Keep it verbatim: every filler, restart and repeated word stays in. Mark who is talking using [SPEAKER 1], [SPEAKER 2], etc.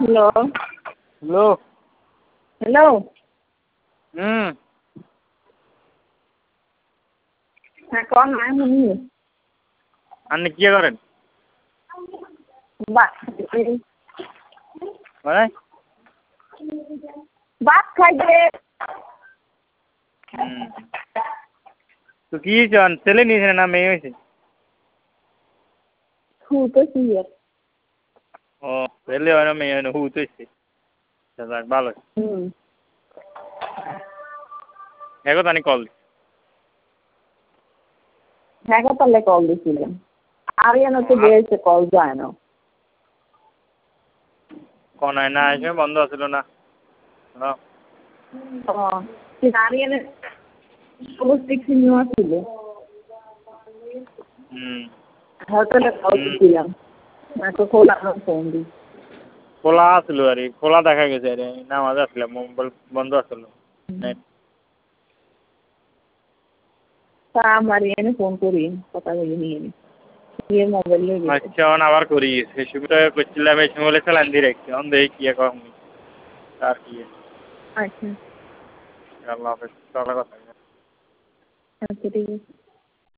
[SPEAKER 1] hello
[SPEAKER 2] hello
[SPEAKER 1] hello
[SPEAKER 2] হুম
[SPEAKER 1] হ্যাঁ কন না শুনি
[SPEAKER 2] আপনি কি করেন
[SPEAKER 1] ভাত
[SPEAKER 2] মানে
[SPEAKER 1] ভাত খাইতে
[SPEAKER 2] হুম তো কি চান ছেলে নিয়েছে না মেয়ে হয়েছে
[SPEAKER 1] শুতেছি
[SPEAKER 2] ও ছেলে হয় না মেয়ে হয় না হুতেছে যাক ভালো
[SPEAKER 1] হুম
[SPEAKER 2] দেখো তানি কল
[SPEAKER 1] হ্যাঁ তাহলে কল দিছিলাম আরিয়ান তো গিয়েছে কল যায় না
[SPEAKER 2] কোন না এসে বন্ধ আছিল না
[SPEAKER 1] ও আরিয়ানের উপস্থিত ছিল
[SPEAKER 2] হুম
[SPEAKER 1] হয়তো কল দিছিলাম না তো খোলা ফোন দি
[SPEAKER 2] খোলা আছিল আর খোলা দেখা গেছে আরে নামাজ আসলাম মোবাইল বন্ধ আছিল নেট
[SPEAKER 1] তা আমার এনে ফোন করি কথা বলে নিয়ে নি মোবাইল নিয়ে
[SPEAKER 2] আচ্ছা অন আবার করি ফেসবুকে করছিলাম এই সময় চালান ডিরেক্ট অন দেখি কি কম আর কি
[SPEAKER 1] আচ্ছা
[SPEAKER 2] আল্লাহ হাফেজ কথা
[SPEAKER 1] আচ্ছা ঠিক আছে